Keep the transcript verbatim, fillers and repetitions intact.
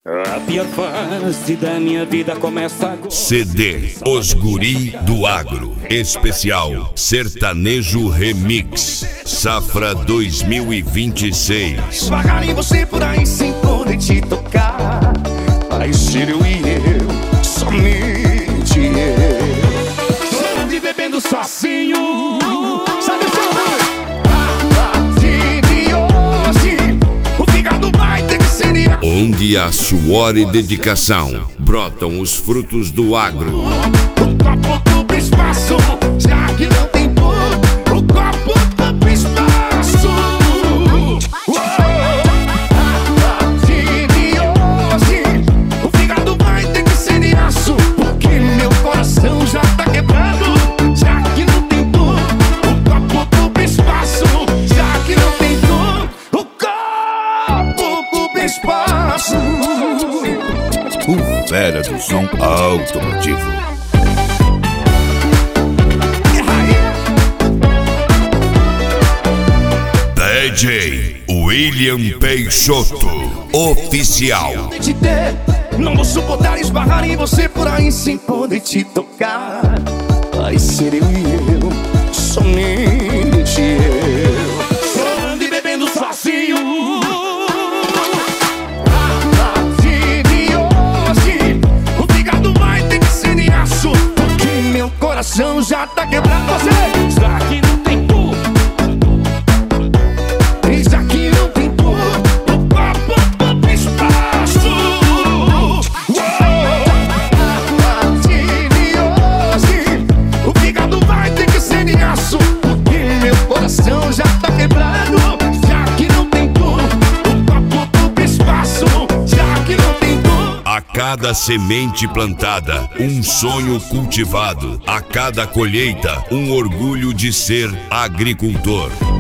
A pior fase da minha vida começa agora. C D Os Guri do Agro, especial Sertanejo Remix, Safra dois mil e vinte e seis. Devagar em você por aí sem poder te tocar. Vai ser eu e eu, somente eu. Chorando e bebendo sozinho. Sabe o seu nome? A partir de hoje, o fígado vai ter que ser de... Onde há suor e dedicação, brotam os frutos do agro. O copo ocupa espaço, já que não tem dor. O copo ocupa espaço. A partir de hoje, o fígado vai ter que ser de aço, porque meu coração já tá quebrado. Já que não tem dor, o copo ocupa espaço. Já que não tem dor, o copo ocupa espaço. O fera do som automotivo. D J William Peixoto, oficial. Te ter, não vou suportar esbarrar em você por aí sem poder te tocar. Vai ser eu e eu, somente eu. Chorando e bebendo sozinho. A partir de hoje, o fígado vai ter que ser de aço, porque meu coração já tá quebrado. Você já que não tem dor. Já que não tem dor, o copo ocupa espaço. A partir de hoje, o fígado vai ter que ser de aço, porque meu coração já tá quebrado. Já que não tem dor, o copo ocupa espaço. Já que não tem dor. A cada semente plantada, um sonho cultivado. A cada colheita, um orgulho de ser agricultor.